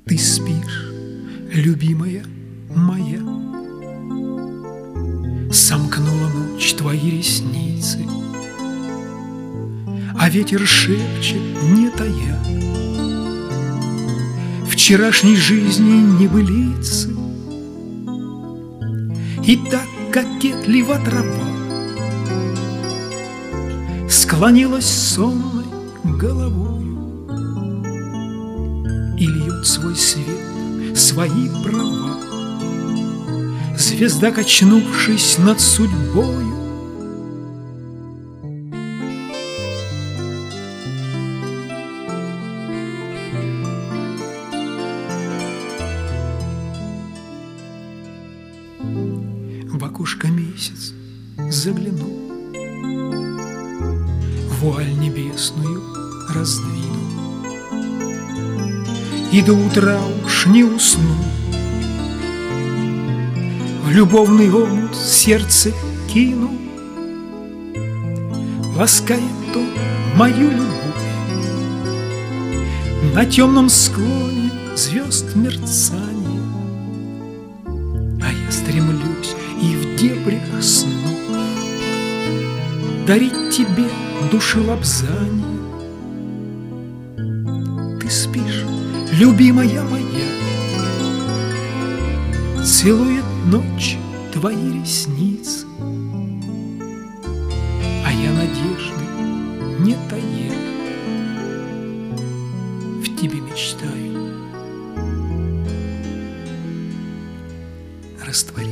Ты спишь, любимая моя, сомкнула ночь твои ресницы, а ветер шепчет, не тая, вчерашней жизни небылицы. И так кокетливо трава склонилась сонной головою и льет свой свет, свои права. Звезда, качнувшись над судьбою, в окошко месяц заглянул, вуаль небесную раздвинул, и до утра уж не уснул. В любовный омут сердце кинул, ласкает он мою любовь. На темном склоне звезд мерцание, а я стремлюсь и в дебрях снов дарить тебе душелобзание. Ты спишь, любимая моя, целует ночь твои ресницы, а я надежды не тая, в тебе мечтаю раствориться.